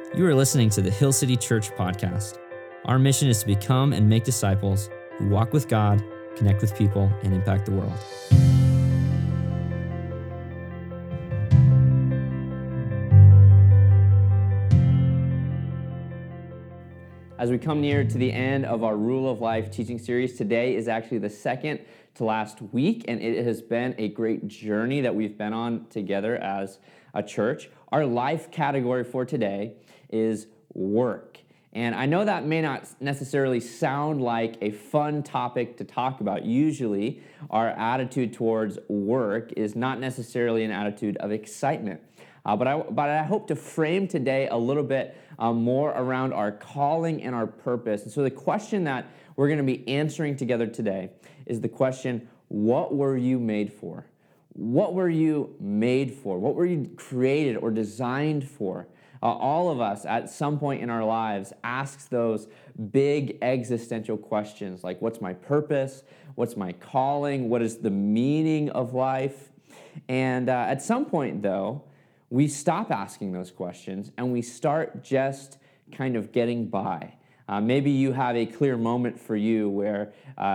You are listening to the Hill City Church podcast. Our mission is to become and make disciples who walk with God, connect with people, and impact the world. As we come near to the end of our Rule of Life teaching series, today is actually the second to last week, and it has been a great journey that we've been on together as a church. Our life category for today is work. And I know that may not necessarily sound like a fun topic to talk about. Usually, our attitude towards work is not necessarily an attitude of excitement. But I hope to frame today a little bit more around our calling and our purpose. And so the question that we're going to be answering together today is the question, what were you made for? What were you made for? What were you created or designed for? All of us at some point in our lives asks those big existential questions like, what's my purpose? What's my calling? What is the meaning of life? And at some point, though, we stop asking those questions and we start just kind of getting by. Maybe you have a clear moment for you where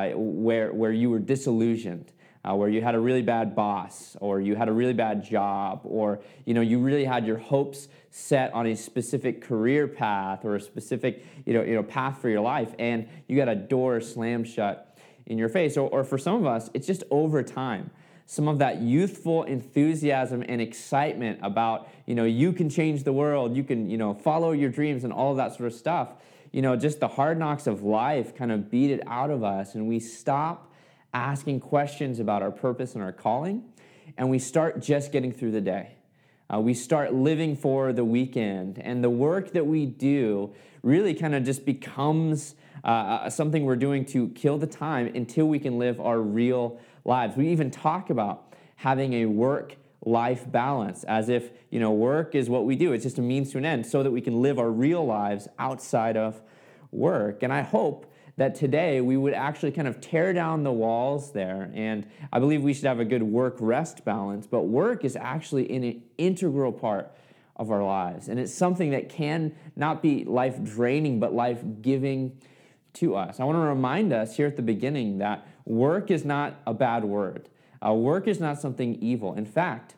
you were disillusioned, where you had a really bad boss, or you had a really bad job, or you really had your hopes set on a specific career path or a specific path for your life, and you got a door slammed shut in your face. Or for some of us, it's just over time. Some of that youthful enthusiasm and excitement about, you can change the world, you can, follow your dreams and all of that sort of stuff. Just the hard knocks of life kind of beat it out of us, and we stop asking questions about our purpose and our calling, and we start just getting through the day. We start living for the weekend, and the work that we do really kind of just becomes something we're doing to kill the time until we can live our real lives. We even talk about having a work-life balance, as if, work is what we do. It's just a means to an end so that we can live our real lives outside of work. And I hope that today we would actually kind of tear down the walls there. And I believe we should have a good work-rest balance, but work is actually an integral part of our lives. And it's something that can not be life-draining, but life-giving to us. I want to remind us here at the beginning that work is not a bad word. Work is not something evil. In fact,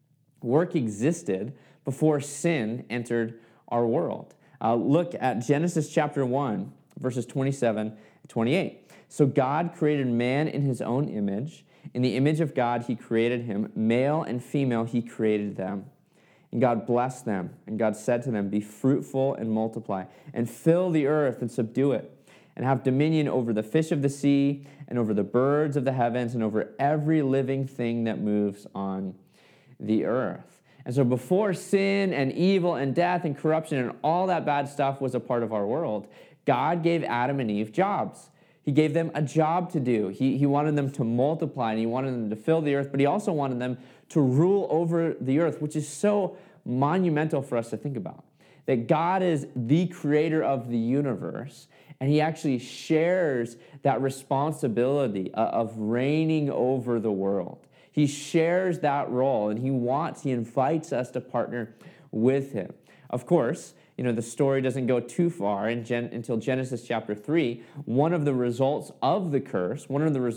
work existed before sin entered our world. Look at Genesis chapter 1, verses 27 and 28. So God created man in his own image. In the image of God, he created him. Male and female, he created them. And God blessed them. And God said to them, be fruitful and multiply, and fill the earth and subdue it, and have dominion over the fish of the sea, and over the birds of the heavens, and over every living thing that moves on the earth. And so before sin and evil and death and corruption and all that bad stuff was a part of our world, God gave Adam and Eve jobs. He gave them a job to do. He wanted them to multiply, and he wanted them to fill the earth, but he also wanted them to rule over the earth, which is so monumental for us to think about. That God is the creator of the universe, and he actually shares that responsibility of reigning over the world. He shares that role, and he invites us to partner with him. Of course, the story doesn't go too far until Genesis chapter 3. One of the results of the curse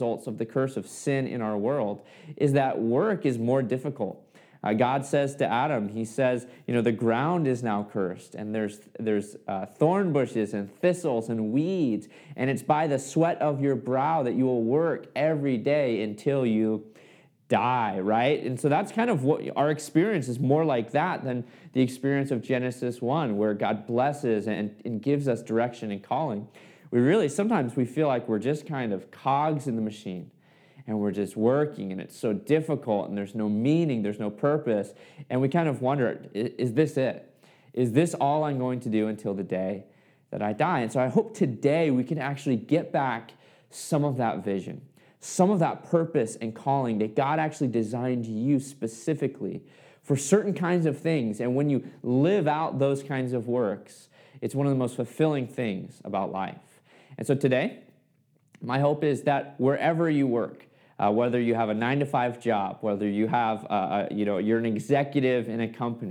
of sin in our world is that work is more difficult. God says to Adam, he says, the ground is now cursed, and there's thorn bushes and thistles and weeds, and it's by the sweat of your brow that you will work every day until you die, right? And so that's kind of what our experience is, more like that than the experience of Genesis 1, where God blesses and gives us direction and calling. Sometimes we feel like we're just kind of cogs in the machine, and we're just working, and it's so difficult, and there's no meaning, there's no purpose, and we kind of wonder, is this it? Is this all I'm going to do until the day that I die? And so I hope today we can actually get back some of that vision, some of that purpose and calling that God actually designed you specifically for certain kinds of things. And when you live out those kinds of works, it's one of the most fulfilling things about life. And so today, my hope is that wherever you work, whether you have a 9-to-5 job, whether you have, you're an executive in a company,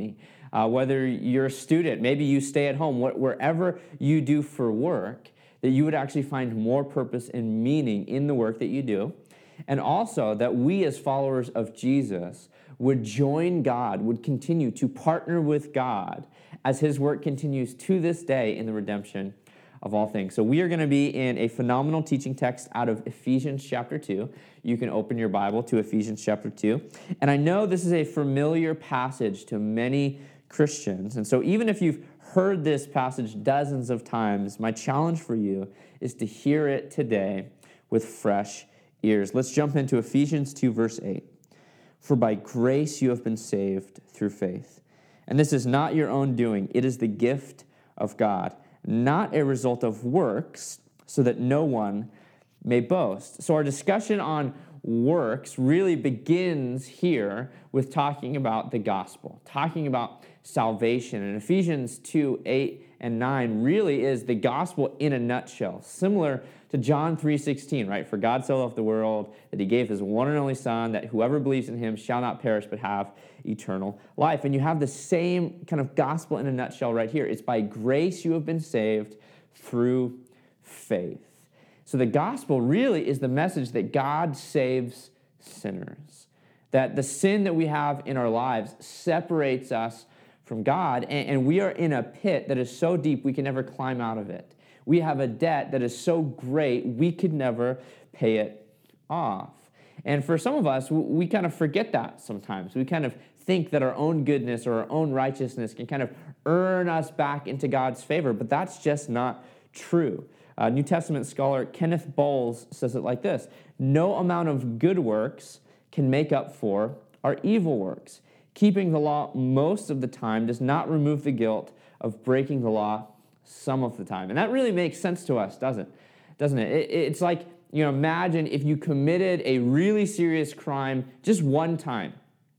Whether you're a student, maybe you stay at home, wherever you do for work, that you would actually find more purpose and meaning in the work that you do. And also that we as followers of Jesus would join God, would continue to partner with God as his work continues to this day in the redemption of all things. So we are going to be in a phenomenal teaching text out of Ephesians chapter 2. You can open your Bible to Ephesians chapter 2. And I know this is a familiar passage to many Christians. And so even if you've heard this passage dozens of times, my challenge for you is to hear it today with fresh ears. Let's jump into Ephesians 2, verse 8. For by grace you have been saved through faith. And this is not your own doing. It is the gift of God, not a result of works, so that no one may boast. So our discussion on works really begins here with talking about the gospel, talking about salvation. And Ephesians 2, 8 and 9 really is the gospel in a nutshell, similar to John 3:16, right? For God so loved the world that he gave his one and only Son, that whoever believes in him shall not perish but have eternal life. And you have the same kind of gospel in a nutshell right here. It's by grace you have been saved through faith. So the gospel really is the message that God saves sinners, that the sin that we have in our lives separates us from God, and we are in a pit that is so deep we can never climb out of it. We have a debt that is so great we could never pay it off. And for some of us, we kind of forget that sometimes. We kind of think that our own goodness or our own righteousness can kind of earn us back into God's favor, but that's just not true. New Testament scholar Kenneth Bowles says it like this: no amount of good works can make up for our evil works. Keeping the law most of the time does not remove the guilt of breaking the law some of the time. And that really makes sense to us, doesn't it? It's like, imagine if you committed a really serious crime just one time.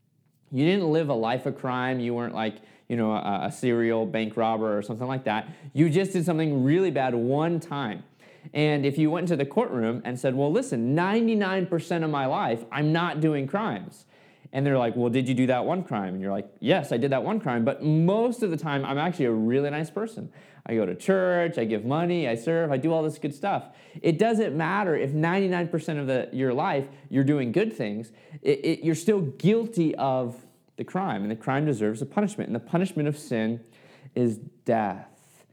You didn't live a life of crime. You weren't like, a serial bank robber or something like that. You just did something really bad one time. And if you went into the courtroom and said, well, listen, 99% of my life, I'm not doing crimes. And they're like, well, did you do that one crime? And you're like, yes, I did that one crime, but most of the time, I'm actually a really nice person. I go to church, I give money, I serve, I do all this good stuff. It doesn't matter if 99% of your life you're doing good things, you're still guilty of the crime, and the crime deserves a punishment. And the punishment of sin is death.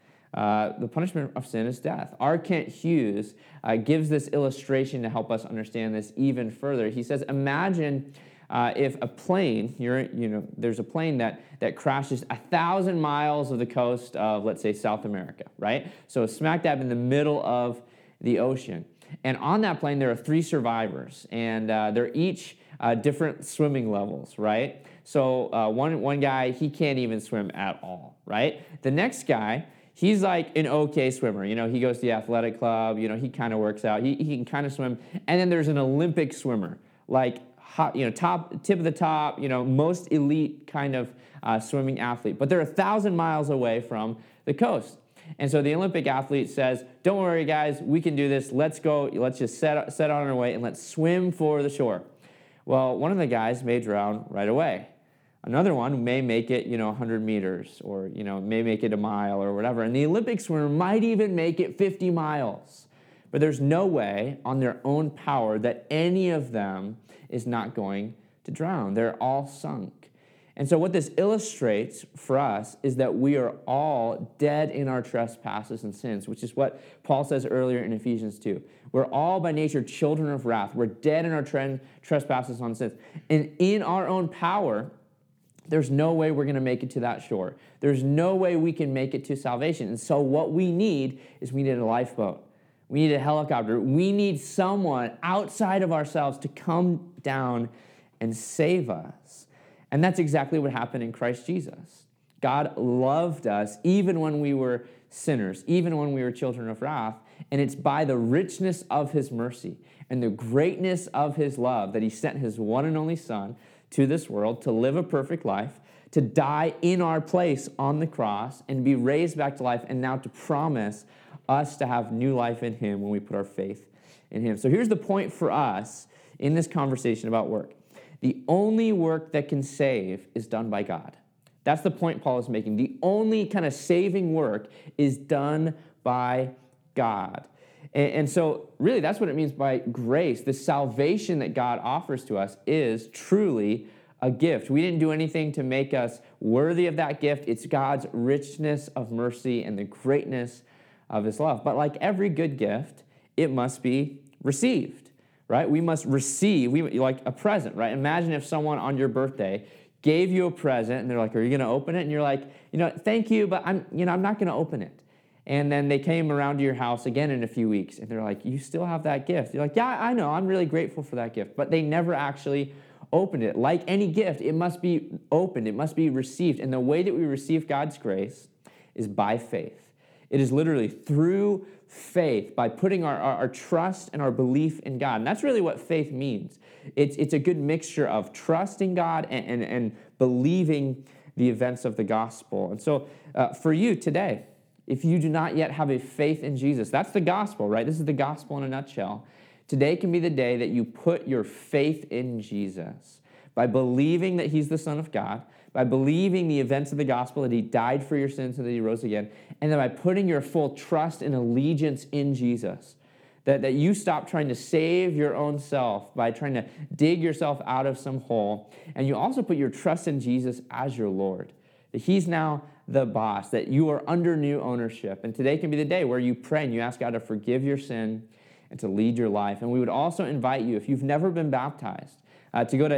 The punishment of sin is death. R. Kent Hughes gives this illustration to help us understand this even further. He says, imagine if a plane, there's a plane that crashes 1,000 miles of the coast of, let's say, South America, right? So smack dab in the middle of the ocean. And on that plane, there are 3 survivors, and they're each different swimming levels, right? So one guy, he can't even swim at all, right? The next guy, he's like an okay swimmer. He goes to the athletic club. He kind of works out. He can kind of swim. And then there's an Olympic swimmer, like tip of the top, most elite kind of swimming athlete. But they're 1,000 miles away from the coast. And so the Olympic athlete says, don't worry, guys, we can do this. Let's go. Let's just set on our way and let's swim for the shore. Well, one of the guys may drown right away. Another one may make it, 100 meters or, may make it a mile or whatever. And the Olympic swimmer might even make it 50 miles. But there's no way on their own power that any of them is not going to drown. They're all sunk. And so what this illustrates for us is that we are all dead in our trespasses and sins, which is what Paul says earlier in Ephesians 2. We're all by nature children of wrath. We're dead in our trespasses and sins. And in our own power, there's no way we're going to make it to that shore. There's no way we can make it to salvation. And so what we need is we need a lifeboat. We need a helicopter. We need someone outside of ourselves to come down and save us. And that's exactly what happened in Christ Jesus. God loved us even when we were sinners, even when we were children of wrath. And it's by the richness of his mercy and the greatness of his love that he sent his one and only Son to this world to live a perfect life, to die in our place on the cross and be raised back to life, and now to promise us to have new life in him when we put our faith in him. So here's the point for us in this conversation about work. The only work that can save is done by God. That's the point Paul is making. The only kind of saving work is done by God. And so really that's what it means by grace. The salvation that God offers to us is truly a gift. We didn't do anything to make us worthy of that gift. It's God's richness of mercy and the greatness of his love. But like every good gift, it must be received, right? We must receive, like a present, right? Imagine if someone on your birthday gave you a present and they're like, are you going to open it? And you're like, thank you, but I'm not going to open it. And then they came around to your house again in a few weeks and they're like, you still have that gift. You're like, yeah, I know, I'm really grateful for that gift. But they never actually opened it. Like any gift, it must be opened, it must be received. And the way that we receive God's grace is by faith. It is literally through faith, by putting our trust and our belief in God. And that's really what faith means. It's a good mixture of trusting God and believing the events of the gospel. And so for you today, if you do not yet have a faith in Jesus, that's the gospel, right? This is the gospel in a nutshell. Today can be the day that you put your faith in Jesus by believing that he's the Son of God, by believing the events of the gospel, that he died for your sins and that he rose again, and then by putting your full trust and allegiance in Jesus, that you stop trying to save your own self by trying to dig yourself out of some hole, and you also put your trust in Jesus as your Lord, that he's now the boss, that you are under new ownership. And today can be the day where you pray and you ask God to forgive your sin and to lead your life. And we would also invite you, if you've never been baptized, to go to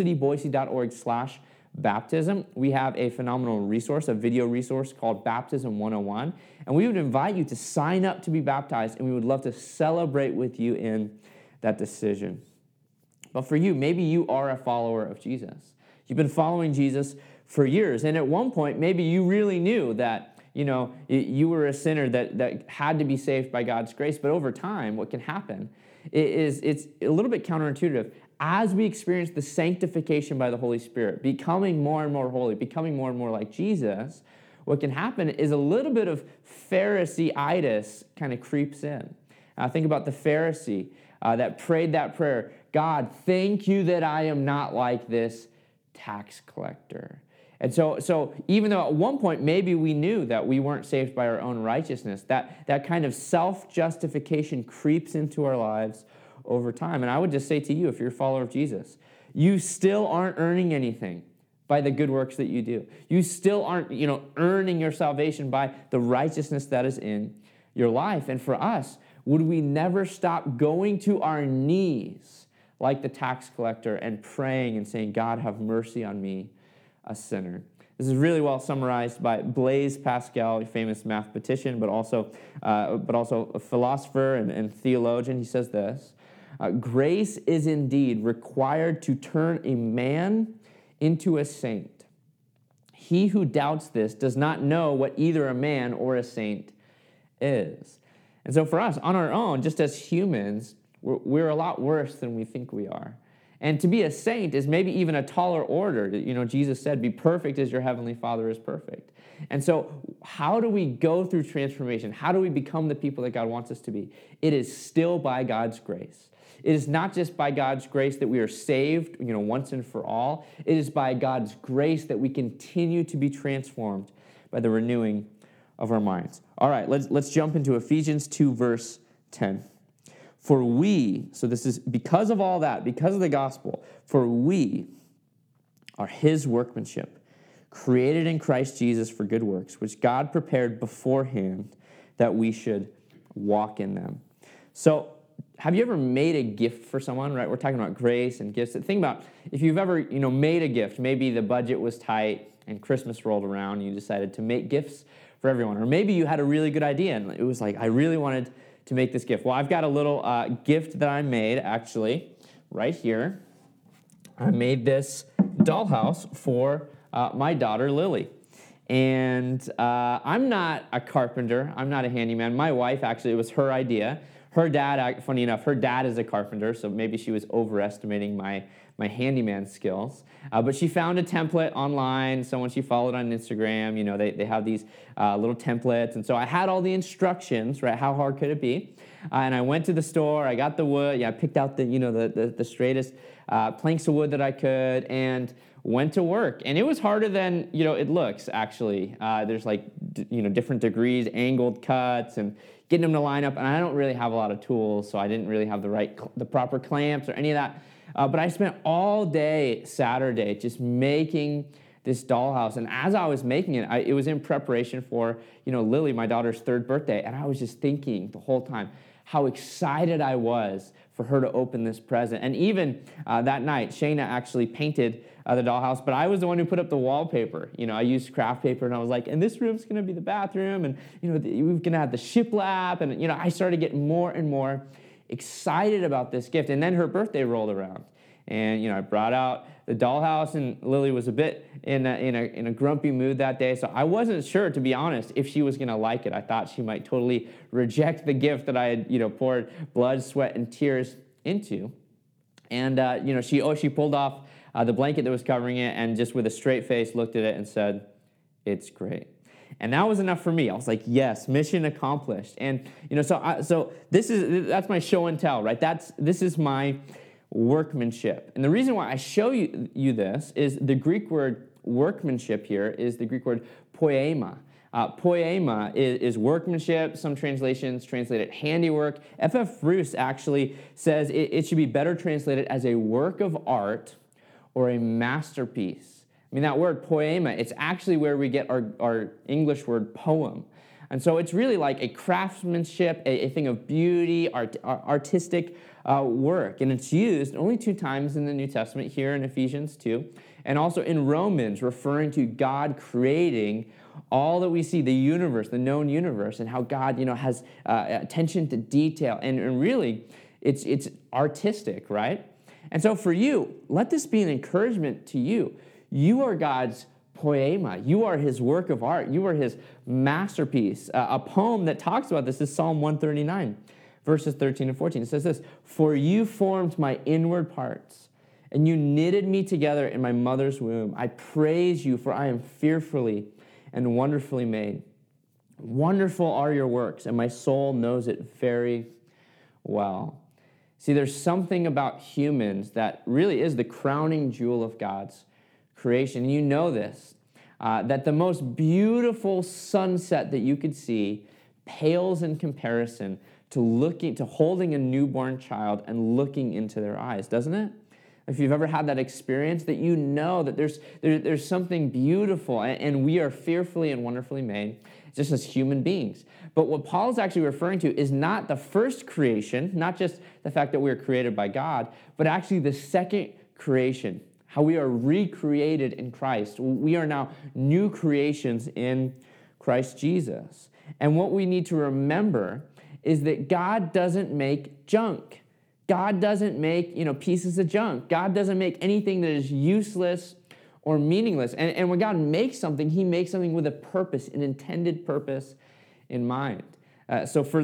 hillcityboise.org/baptism. We have a phenomenal resource, a video resource called Baptism 101. And we would invite you to sign up to be baptized, and we would love to celebrate with you in that decision. But for you, maybe you are a follower of Jesus. You've been following Jesus for years. And at one point, maybe you really knew that, you were a sinner that had to be saved by God's grace. But over time, what can happen is it's a little bit counterintuitive. As we experience the sanctification by the Holy Spirit, becoming more and more holy, becoming more and more like Jesus, what can happen is a little bit of Pharisee-itis kind of creeps in. Think about the Pharisee that prayed that prayer, God, thank you that I am not like this tax collector. And so even though at one point maybe we knew that we weren't saved by our own righteousness, that kind of self-justification creeps into our lives over time. And I would just say to you, if you're a follower of Jesus, you still aren't earning anything by the good works that you do. You still aren't, earning your salvation by the righteousness that is in your life. And for us, would we never stop going to our knees like the tax collector and praying and saying, God, have mercy on me, a sinner? This is really well summarized by Blaise Pascal, a famous mathematician, but also a philosopher and theologian. He says this, grace is indeed required to turn a man into a saint. He who doubts this does not know what either a man or a saint is. And so for us, on our own, just as humans, we're a lot worse than we think we are. And to be a saint is maybe even a taller order. Jesus said, be perfect as your heavenly Father is perfect. And so how do we go through transformation? How do we become the people that God wants us to be? It is still by God's grace. It is not just by God's grace that we are saved, once and for all. It is by God's grace that we continue to be transformed by the renewing of our minds. All right, let's jump into Ephesians 2, verse 10. For we, so this is because of all that, because of the gospel, for we are his workmanship, created in Christ Jesus for good works, which God prepared beforehand that we should walk in them. So have you ever made a gift for someone, right? We're talking about grace and gifts. Think about if you've ever, made a gift. Maybe the budget was tight and Christmas rolled around and you decided to make gifts for everyone. Or maybe you had a really good idea and it was like, I really wanted to make this gift. Well, I've got a little gift that I made, actually, right here. I made this dollhouse for my daughter, Lily. And I'm not a carpenter. I'm not a handyman. My wife, actually, it was her idea. her dad, funny enough, her dad is a carpenter, so maybe she was overestimating my handyman skills. But she found a template online. Someone she followed on Instagram, they have these little templates. And so I had all the instructions, right? How hard could it be? And I went to the store. I got the wood. I picked out the straightest planks of wood that I could and went to work. And it was harder than, it looks, actually. There's different degrees, angled cuts, and getting them to line up. And I don't really have a lot of tools, so I didn't really have the proper clamps or any of that. But I spent all day Saturday just making this dollhouse. And as I was making it, it was in preparation for, Lily, my daughter's 3rd birthday. And I was just thinking the whole time how excited I was for her to open this present. And even that night, Shayna actually painted the dollhouse, but I was the one who put up the wallpaper. I used craft paper, and I was like, and this room's going to be the bathroom, and, we're going to have the shiplap. And, I started getting more and more excited about this gift. And then her birthday rolled around. And, I brought out the dollhouse, and Lily was a bit in a grumpy mood that day. So I wasn't sure, to be honest, if she was going to like it. I thought she might totally reject the gift that I had, poured blood, sweat, and tears into. And, she pulled off the blanket that was covering it and just with a straight face looked at it and said, "It's great." And that was enough for me. I was like, yes, mission accomplished. And, so that's my show and tell, right? This is my workmanship. And the reason why I show you this is the Greek word workmanship here is the Greek word poema. Poema is workmanship. Some translations translate it handiwork. F.F. Bruce actually says it should be better translated as a work of art or a masterpiece. I mean, that word poema, it's actually where we get our English word poem. And so it's really like a craftsmanship, a thing of beauty, artistic work. And it's used only 2 times in the New Testament, here in Ephesians 2, and also in Romans, referring to God creating all that we see, the universe, the known universe, and how God, has attention to detail. And really, it's artistic, right? And so for you, let this be an encouragement to you. You are God's poema. You are his work of art. You are his masterpiece. A poem that talks about this is Psalm 139, verses 13 and 14. It says this, "For you formed my inward parts, and you knitted me together in my mother's womb. I praise you, for I am fearfully and wonderfully made. Wonderful are your works, and my soul knows it very well." See, there's something about humans that really is the crowning jewel of God's creation. You know this, that the most beautiful sunset that you could see pales in comparison to holding a newborn child and looking into their eyes, doesn't it? If you've ever had that experience, that you know that there's something beautiful, and we are fearfully and wonderfully made, just as human beings. But what Paul's actually referring to is not the first creation, not just the fact that we are created by God, but actually the second creation, how we are recreated in Christ. We are now new creations in Christ Jesus. And what we need to remember is that God doesn't make junk. God doesn't make, pieces of junk. God doesn't make anything that is useless or meaningless. And when God makes something, he makes something with a purpose, an intended purpose in mind. So for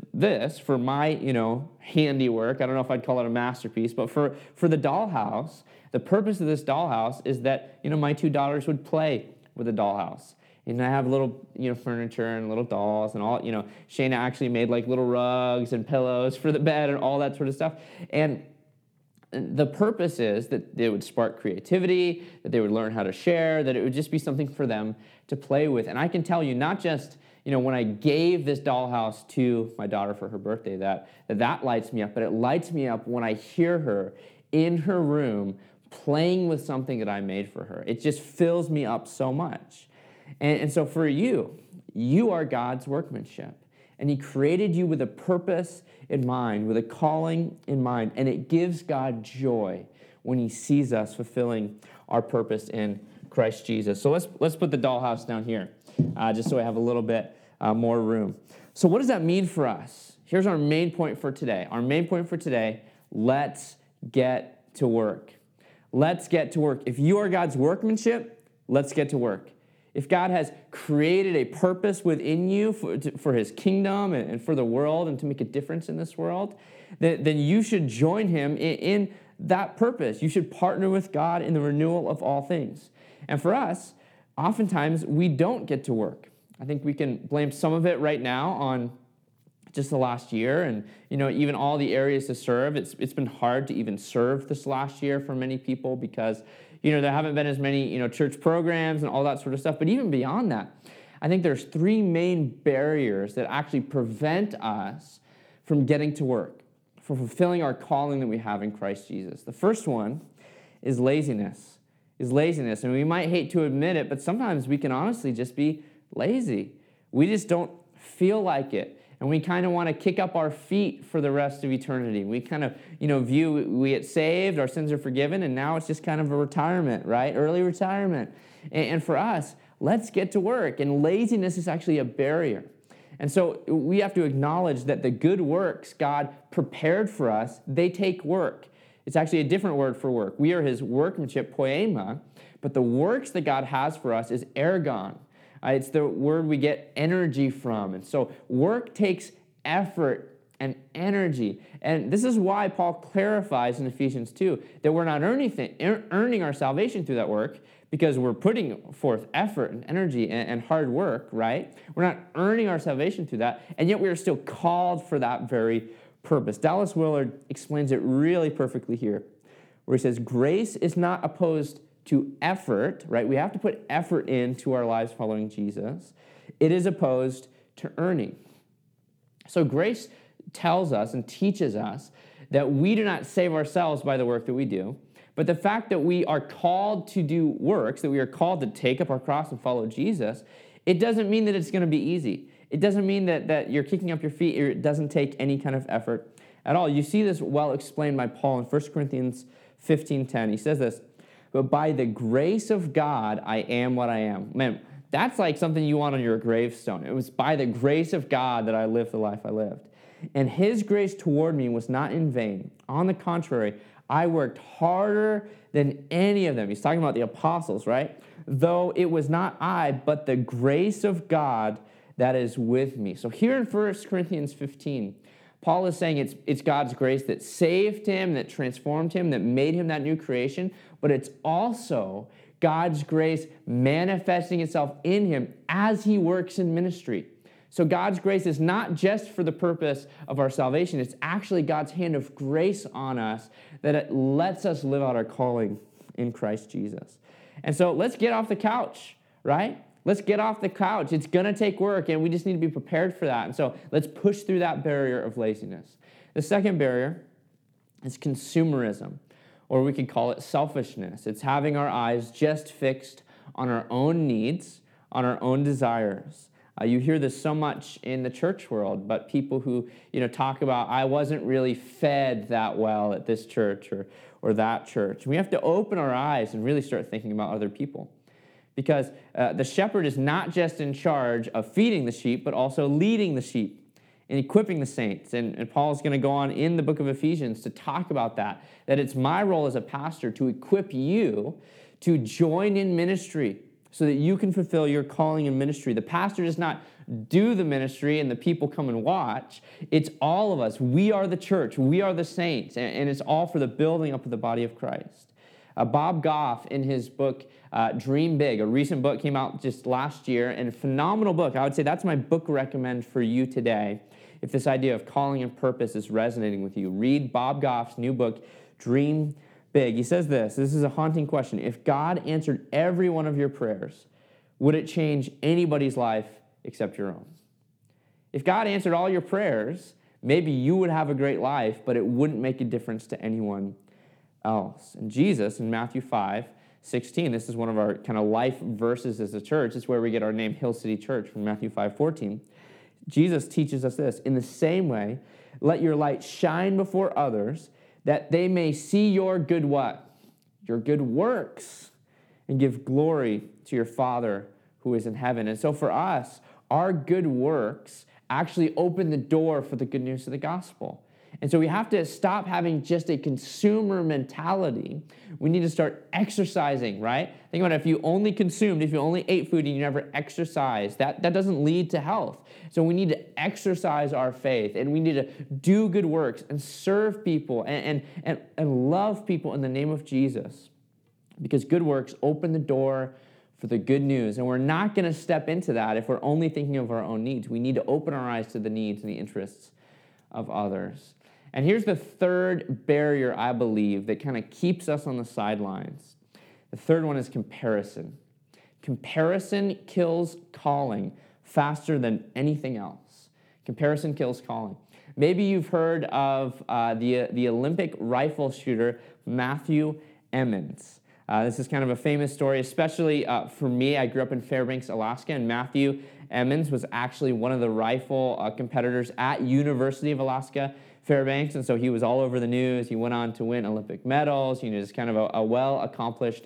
my, handiwork, I don't know if I'd call it a masterpiece, but for the dollhouse, the purpose of this dollhouse is that, my 2 daughters would play with the dollhouse. And I have little, furniture and little dolls and all, Shayna actually made like little rugs and pillows for the bed and all that sort of stuff. And the purpose is that they would spark creativity, that they would learn how to share, that it would just be something for them to play with. And I can tell you, not just, when I gave this dollhouse to my daughter for her birthday, that lights me up, but it lights me up when I hear her in her room playing with something that I made for her. It just fills me up so much. And so for you are God's workmanship. And he created you with a purpose in mind, with a calling in mind. And it gives God joy when he sees us fulfilling our purpose in Christ Jesus. So let's put the dollhouse down here, just so I have a little bit more room. So what does that mean for us? Here's our main point for today. Our main point for today, let's get to work. Let's get to work. If you are God's workmanship, let's get to work. if God has created a purpose within you for his kingdom and for the world and to make a difference in this world, then you should join him in that purpose. You should partner with God in the renewal of all things. And for us, oftentimes we don't get to work. I think we can blame some of it right now on just the last year and, even all the areas to serve. It's been hard to even serve this last year for many people because, there haven't been as many, church programs and all that sort of stuff. But even beyond that, I think there's three main barriers that actually prevent us from getting to work, from fulfilling our calling that we have in Christ Jesus. The first one is laziness. And we might hate to admit it, but sometimes we can honestly just be lazy. We just don't feel like it. And we kind of want to kick up our feet for the rest of eternity. We kind of, view we get saved, our sins are forgiven, and now it's just kind of a retirement, right? Early retirement. And for us, let's get to work. And laziness is actually a barrier. And so we have to acknowledge that the good works God prepared for us, they take work. It's actually a different word for work. We are his workmanship, poema, but the works that God has for us is ergon. It's the word we get energy from. And so work takes effort and energy. And this is why Paul clarifies in Ephesians 2 that we're not earning our salvation through that work because we're putting forth effort and energy and hard work, right? We're not earning our salvation through that, and yet we are still called for that very purpose. Dallas Willard explains it really perfectly here, where he says, grace is not opposed to effort, right? We have to put effort into our lives following Jesus. It is opposed to earning. So grace tells us and teaches us that we do not save ourselves by the work that we do, but the fact that we are called to do works, that we are called to take up our cross and follow Jesus, it doesn't mean that it's going to be easy. It doesn't mean that you're kicking up your feet or it doesn't take any kind of effort at all. You see this well explained by Paul in 1 Corinthians 15:10. He says this, but by the grace of God, I am what I am. Man, that's like something you want on your gravestone. It was by the grace of God that I lived the life I lived. And his grace toward me was not in vain. On the contrary, I worked harder than any of them. He's talking about the apostles, right? Though it was not I, but the grace of God that is with me. So here in 1 Corinthians 15, Paul is saying it's God's grace that saved him, that transformed him, that made him that new creation, but it's also God's grace manifesting itself in him as he works in ministry. So God's grace is not just for the purpose of our salvation, it's actually God's hand of grace on us that it lets us live out our calling in Christ Jesus. And so let's get off the couch, right? Let's get off the couch. It's going to take work, and we just need to be prepared for that. And so let's push through that barrier of laziness. The second barrier is consumerism, or we could call it selfishness. It's having our eyes just fixed on our own needs, on our own desires. You hear this so much in the church world, but people who talk about, I wasn't really fed that well at this church or that church. We have to open our eyes and really start thinking about other people. Because the shepherd is not just in charge of feeding the sheep, but also leading the sheep and equipping the saints. And Paul's going to go on in the book of Ephesians to talk about that it's my role as a pastor to equip you to join in ministry so that you can fulfill your calling in ministry. The pastor does not do the ministry and the people come and watch. It's all of us. We are the church. We are the saints. And it's all for the building up of the body of Christ. Bob Goff, in his book, Dream Big, a recent book came out just last year, and a phenomenal book. I would say that's my book recommend for you today. If this idea of calling and purpose is resonating with you, read Bob Goff's new book, Dream Big. He says this is a haunting question. If God answered every one of your prayers, would it change anybody's life except your own? If God answered all your prayers, maybe you would have a great life, but it wouldn't make a difference to anyone else. And Jesus, in Matthew 5:16, this is one of our kind of life verses as a church. It's where we get our name, Hill City Church, from Matthew 5:14. Jesus teaches us this, in the same way, let your light shine before others, that they may see your good what? Your good works, and give glory to your Father who is in heaven. And so for us, our good works actually open the door for the good news of the gospel. And so we have to stop having just a consumer mentality. We need to start exercising, right? Think about it, if you only consumed, if you only ate food and you never exercised, that doesn't lead to health. So we need to exercise our faith, and we need to do good works and serve people and love people in the name of Jesus. Because good works open the door for the good news. And we're not going to step into that if we're only thinking of our own needs. We need to open our eyes to the needs and the interests of others. And here's the third barrier, I believe, that kind of keeps us on the sidelines. The third one is comparison. Comparison kills calling faster than anything else. Comparison kills calling. Maybe you've heard of the Olympic rifle shooter, Matthew Emmons. This is kind of a famous story, especially for me. I grew up in Fairbanks, Alaska, and Matthew Emmons was actually one of the rifle competitors at University of Alaska, Fairbanks, and so he was all over the news. He went on to win Olympic medals. Just kind of a well-accomplished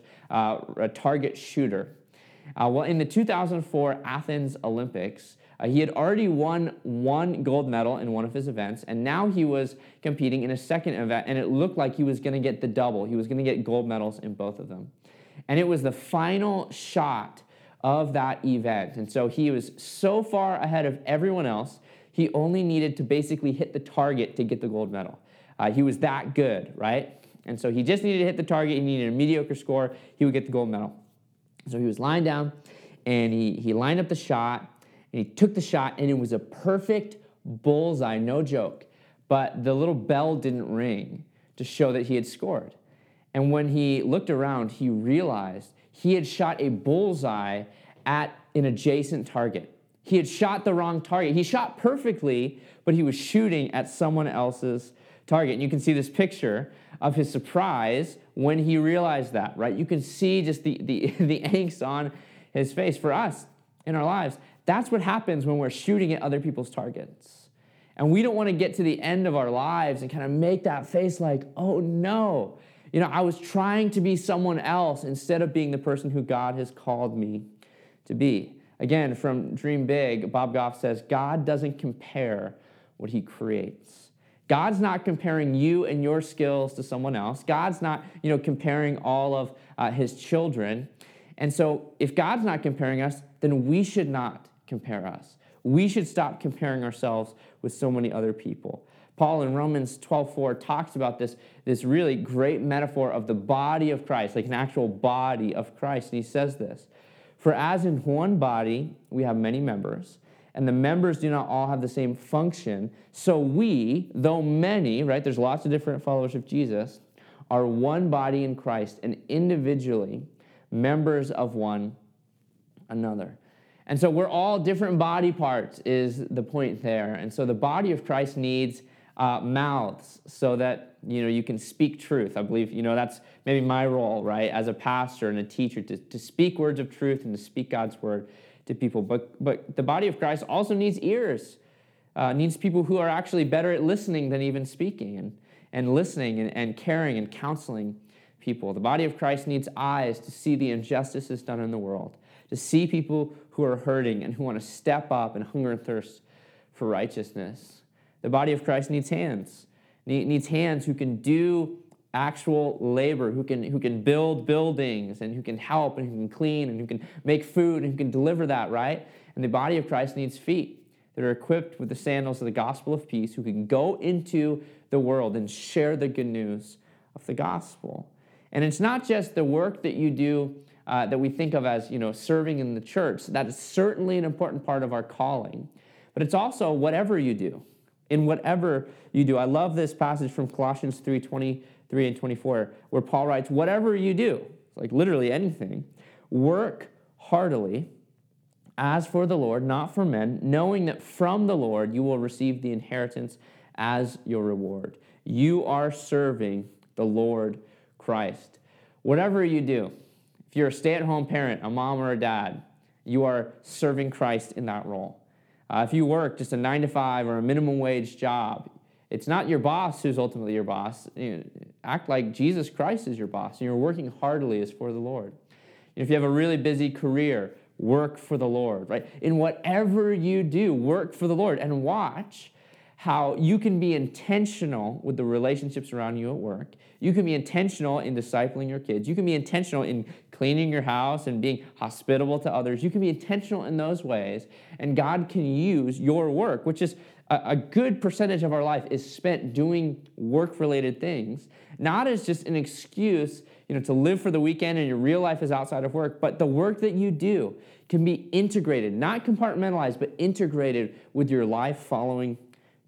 target shooter. Well, in the 2004 Athens Olympics, he had already won one gold medal in one of his events, and now he was competing in a second event, and it looked like he was going to get the double. He was going to get gold medals in both of them. And it was the final shot of that event, and so he was so far ahead of everyone else, he only needed to basically hit the target to get the gold medal. He was that good, right? And so he just needed to hit the target. He needed a mediocre score. He would get the gold medal. So he was lying down, and he lined up the shot, and he took the shot, and it was a perfect bullseye, no joke. But the little bell didn't ring to show that he had scored. And when he looked around, he realized he had shot a bullseye at an adjacent target. He had shot the wrong target. He shot perfectly, but he was shooting at someone else's target. And you can see this picture of his surprise when he realized that, right? You can see just the angst on his face. For us, in our lives, that's what happens when we're shooting at other people's targets. And we don't want to get to the end of our lives and kind of make that face like, oh no, I was trying to be someone else instead of being the person who God has called me to be. Again, from Dream Big, Bob Goff says, God doesn't compare what he creates. God's not comparing you and your skills to someone else. God's not, comparing all of his children. And so if God's not comparing us, then we should not compare us. We should stop comparing ourselves with so many other people. Paul in Romans 12:4 talks about this really great metaphor of the body of Christ, like an actual body of Christ. And he says this, for as in one body we have many members, and the members do not all have the same function, so we, though many, right, there's lots of different followers of Jesus, are one body in Christ, and individually members of one another. And so we're all different body parts is the point there. And so the body of Christ needs mouths so that, you can speak truth. I believe, that's maybe my role, right, as a pastor and a teacher, to speak words of truth and to speak God's word to people. But the body of Christ also needs ears, needs people who are actually better at listening than even speaking, and listening and caring and counseling people. The body of Christ needs eyes to see the injustices done in the world, to see people who are hurting and who want to step up and hunger and thirst for righteousness. The body of Christ needs hands. Needs hands who can do actual labor, who can build buildings, and who can help, and who can clean, and who can make food, and who can deliver that, right? And the body of Christ needs feet that are equipped with the sandals of the gospel of peace, who can go into the world and share the good news of the gospel. And it's not just the work that you do that we think of as, serving in the church. That is certainly an important part of our calling. But it's also whatever you do. In whatever you do. I love this passage from Colossians 3:23 and 24, where Paul writes, whatever you do, like literally anything, work heartily as for the Lord, not for men, knowing that from the Lord you will receive the inheritance as your reward. You are serving the Lord Christ. Whatever you do, if you're a stay-at-home parent, a mom or a dad, you are serving Christ in that role. If you work just a 9-to-5 or a minimum wage job, it's not your boss who's ultimately your boss. Act like Jesus Christ is your boss, and you're working heartily as for the Lord. If you have a really busy career, work for the Lord, right? In whatever you do, work for the Lord, and watch how you can be intentional with the relationships around you at work. You can be intentional in discipling your kids. You can be intentional in cleaning your house and being hospitable to others. You can be intentional in those ways, and God can use your work, which is a good percentage of our life is spent doing work-related things, not as just an excuse, to live for the weekend and your real life is outside of work, but the work that you do can be integrated, not compartmentalized, but integrated with your life following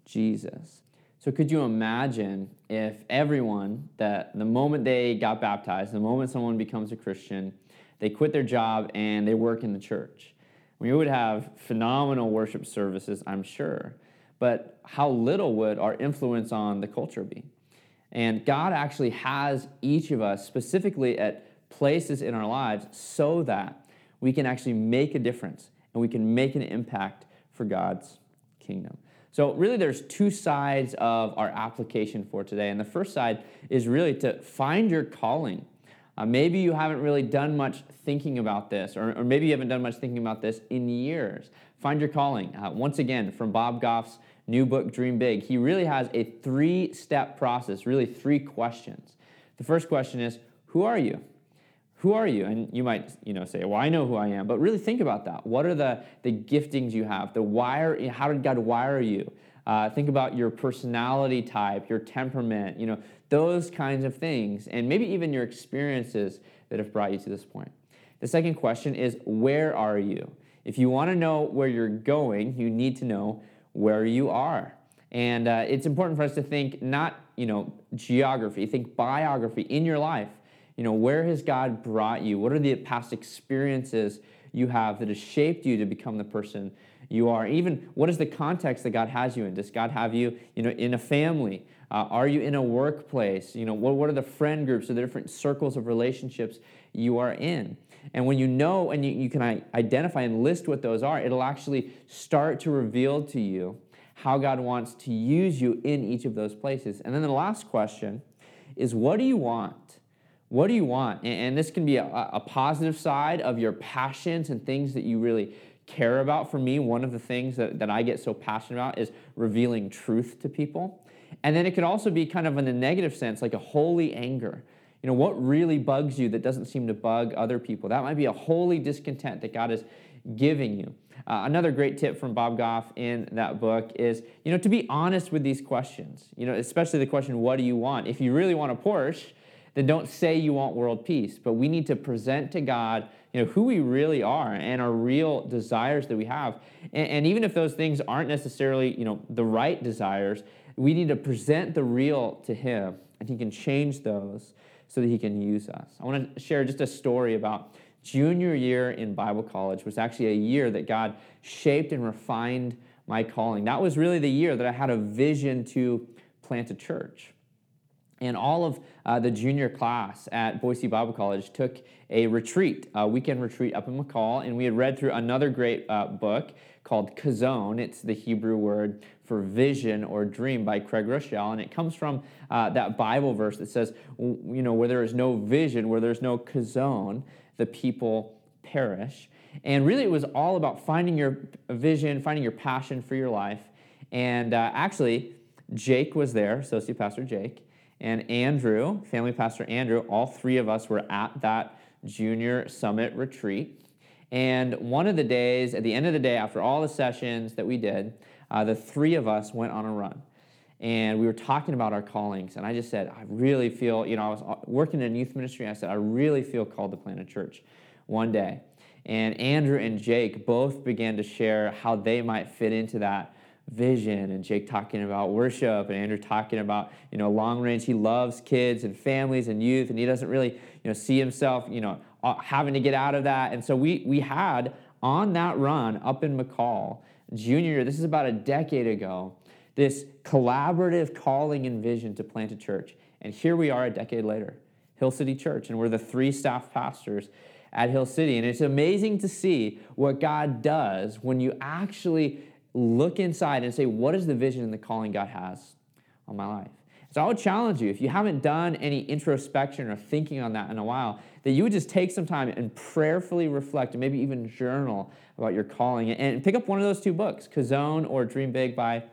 Jesus. So could you imagine if everyone, that the moment they got baptized, the moment someone becomes a Christian, they quit their job and they work in the church? We would have phenomenal worship services, I'm sure, but how little would our influence on the culture be? And God actually has each of us specifically at places in our lives so that we can actually make a difference and we can make an impact for God's kingdom. So really there's two sides of our application for today. And the first side is really to find your calling. Maybe you haven't really done much thinking about this, or maybe you haven't done much thinking about this in years. Find your calling. Once again, from Bob Goff's new book, Dream Big, he really has a 3-step process, really 3 questions. The first question is, who are you? Who are you? And you might, say, well, I know who I am, but really think about that. What are the giftings you have? How did God wire you? Think about your personality type, your temperament, those kinds of things, and maybe even your experiences that have brought you to this point. The second question is, where are you? If you want to know where you're going, you need to know where you are. And it's important for us to think not, geography, think biography in your life. Where has God brought you? What are the past experiences you have that has shaped you to become the person you are? Even what is the context that God has you in? Does God have you, in a family? Are you in a workplace? What are the friend groups or the different circles of relationships you are in? And when you know and you can identify and list what those are, it'll actually start to reveal to you how God wants to use you in each of those places. And then the last question is, what do you want? What do you want? And this can be a positive side of your passions and things that you really care about. For me, one of the things that I get so passionate about is revealing truth to people. And then it could also be kind of in a negative sense, like a holy anger. What really bugs you that doesn't seem to bug other people? That might be a holy discontent that God is giving you. Another great tip from Bob Goff in that book is, to be honest with these questions, especially the question, what do you want? If you really want a Porsche, then don't say you want world peace. But we need to present to God, who we really are and our real desires that we have. And even if those things aren't necessarily, the right desires, we need to present the real to Him, and He can change those so that He can use us. I want to share just a story about junior year in Bible college. Was actually a year that God shaped and refined my calling. That was really the year that I had a vision to plant a church. And all of the junior class at Boise Bible College took a retreat, a weekend retreat up in McCall, and we had read through another great book called Chazon. It's the Hebrew word for vision or dream by Craig Rochelle, and it comes from that Bible verse that says, where there is no vision, where there's no Chazon, the people perish. And really it was all about finding your vision, finding your passion for your life. And actually, Jake was there, Associate Pastor Jake, and Andrew, Family Pastor Andrew. All 3 of us were at that junior summit retreat. And one of the days, at the end of the day, after all the sessions that we did, the 3 of us went on a run. And we were talking about our callings. And I just said, I really feel, I was working in youth ministry. I said, I really feel called to plant a church one day. And Andrew and Jake both began to share how they might fit into that vision, and Jake talking about worship, and Andrew talking about, long range. He loves kids and families and youth, and he doesn't really, see himself, having to get out of that. And so we had on that run up in McCall, junior year, this is about a decade ago, this collaborative calling and vision to plant a church. And here we are a decade later, Hill City Church, and we're the 3 staff pastors at Hill City. And it's amazing to see what God does when you actually look inside and say, what is the vision and the calling God has on my life? So I would challenge you, if you haven't done any introspection or thinking on that in a while, that you would just take some time and prayerfully reflect and maybe even journal about your calling, and pick up one of those 2 books, Chazon or Dream Big by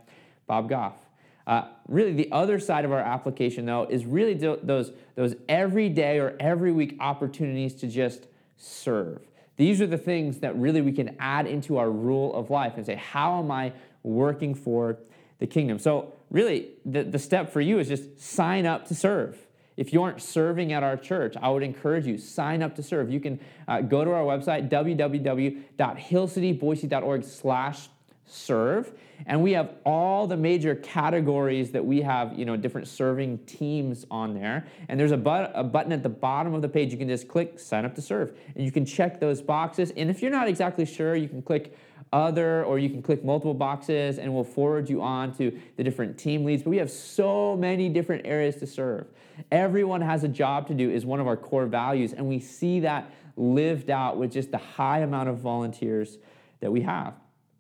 Bob Goff. Really, the other side of our application, though, is really those every day or every week opportunities to just serve. These are the things that really we can add into our rule of life and say, how am I working for the kingdom? So really, the step for you is just sign up to serve. If you aren't serving at our church, I would encourage you, sign up to serve. You can go to our website, www.hillcityboise.org/serve, and we have all the major categories that we have, different serving teams on there. And there's a button at the bottom of the page. You can just click sign up to serve, and you can check those boxes. And if you're not exactly sure, you can click other, or you can click multiple boxes, and we'll forward you on to the different team leads. But we have so many different areas to serve. Everyone has a job to do is one of our core values, and we see that lived out with just the high amount of volunteers that we have.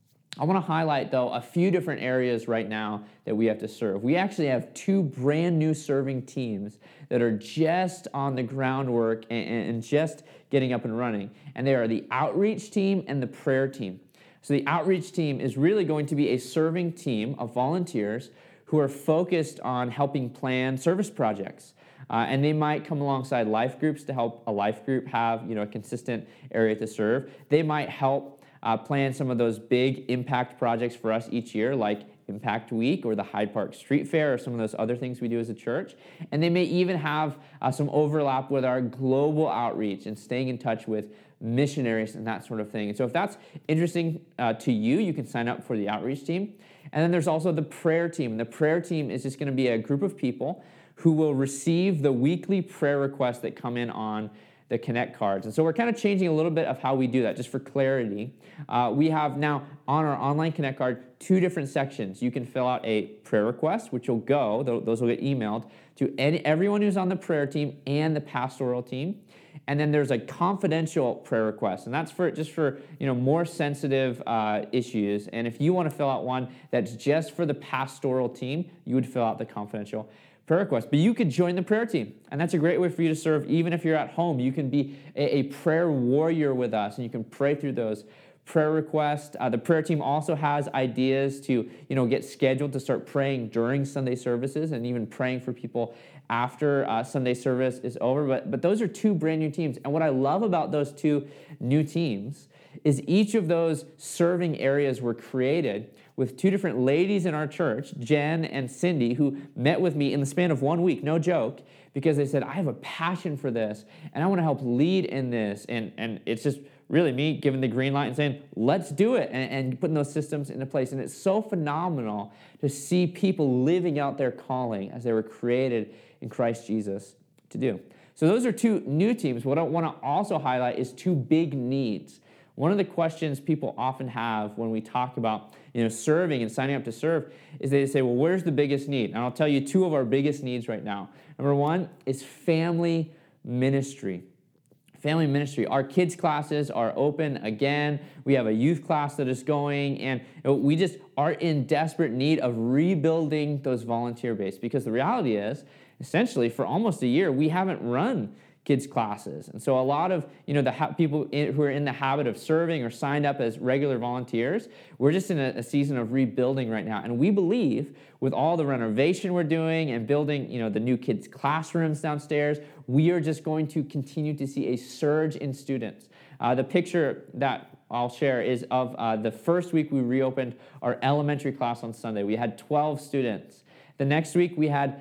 I want to highlight, though, a few different areas right now that we have to serve. We actually have 2 brand new serving teams that are just on the groundwork and just getting up and running, and they are the outreach team and the prayer team. So the outreach team is really going to be a serving team of volunteers who are focused on helping plan service projects. And they might come alongside life groups to help a life group have a consistent area to serve. They might help plan some of those big impact projects for us each year, like Impact Week or the Hyde Park Street Fair or some of those other things we do as a church. And they may even have some overlap with our global outreach and staying in touch with missionaries and that sort of thing. And so if that's interesting to you, you can sign up for the outreach team. And then there's also the prayer team. And the prayer team is just going to be a group of people who will receive the weekly prayer requests that come in on the Connect cards. And so we're kind of changing a little bit of how we do that, just for clarity. We have now on our online Connect card 2 different sections. You can fill out a prayer request, which will go, those will get emailed to everyone who's on the prayer team and the pastoral team. And then there's a confidential prayer request, and that's for more sensitive issues. And if you want to fill out one that's just for the pastoral team, you would fill out the confidential prayer request. But you could join the prayer team, and that's a great way for you to serve. Even if you're at home, you can be a prayer warrior with us, and you can pray through those prayer requests. The prayer team also has ideas to get scheduled to start praying during Sunday services and even praying for people after Sunday service is over. But those are 2 brand new teams. And what I love about those 2 new teams is each of those serving areas were created with 2 different ladies in our church, Jen and Cindy, who met with me in the span of 1 week, no joke, because they said, I have a passion for this, and I want to help lead in this. And it's just really me giving the green light and saying, let's do it, and putting those systems into place. And it's so phenomenal to see people living out their calling as they were created in Christ Jesus to do. So those are 2 new teams. What I want to also highlight is 2 big needs. One of the questions people often have when we talk about serving and signing up to serve is they say, well, where's the biggest need? And I'll tell you 2 of our biggest needs right now. Number 1 is family ministry. Family ministry. Our kids' classes are open again. We have a youth class that is going, and we just are in desperate need of rebuilding those volunteer base, because the reality is, essentially, for almost a year, we haven't run kids' classes. And so a lot of people who are in the habit of serving or signed up as regular volunteers, we're just in a season of rebuilding right now. And we believe with all the renovation we're doing and building the new kids' classrooms downstairs, we are just going to continue to see a surge in students. The picture that I'll share is of the first week we reopened our elementary class on Sunday. We had 12 students. The next week we had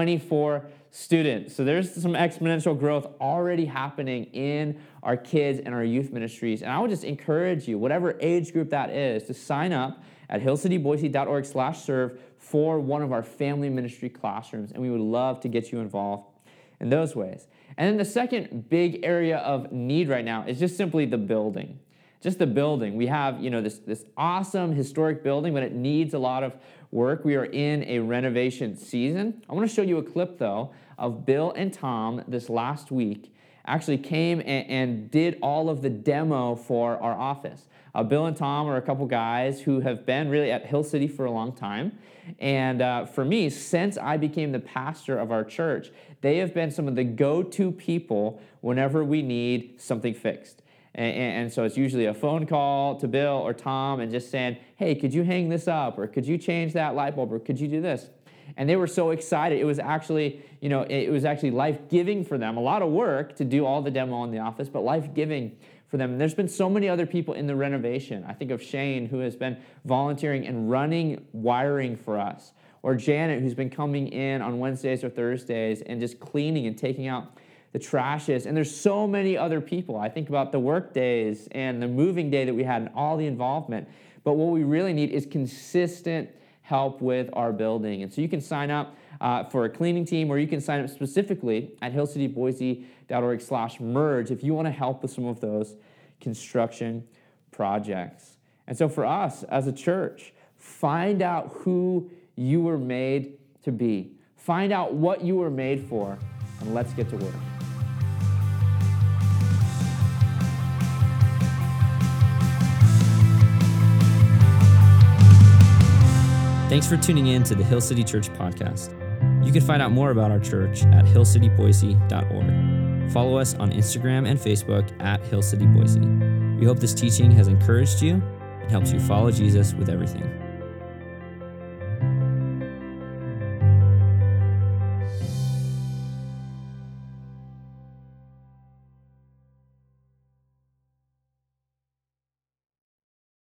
24 students. So there's some exponential growth already happening in our kids and our youth ministries. And I would just encourage you, whatever age group that is, to sign up at hillcityboise.org/serve for one of our family ministry classrooms. And we would love to get you involved in those ways. And then the second big area of need right now is just simply the building. Just the building. We have, this awesome historic building, but it needs a lot of work. We are in a renovation season. I want to show you a clip, though, of Bill and Tom this last week. Actually came and did all of the demo for our office. Bill and Tom are a couple guys who have been really at Hill City for a long time. And for me, since I became the pastor of our church, they have been some of the go-to people whenever we need something fixed. And so it's usually a phone call to Bill or Tom and just saying, hey, could you hang this up? Or could you change that light bulb? Or could you do this? And they were so excited. It was actually, life-giving for them. A lot of work to do all the demo in the office, but life-giving for them. And there's been so many other people in the renovation. I think of Shane, who has been volunteering and running wiring for us. Or Janet, who's been coming in on Wednesdays or Thursdays and just cleaning and taking out the trashes. And there's so many other people. I think about the work days and the moving day that we had and all the involvement. But what we really need is consistent help with our building. And so you can sign up for a cleaning team, or you can sign up specifically at hillcityboise.org/merge if you want to help with some of those construction projects. And so for us as a church, find out who you were made to be. Find out what you were made for, and let's get to work. Thanks for tuning in to the Hill City Church podcast. You can find out more about our church at hillcityboise.org. Follow us on Instagram and Facebook at Hill City Boise. We hope this teaching has encouraged you and helps you follow Jesus with everything.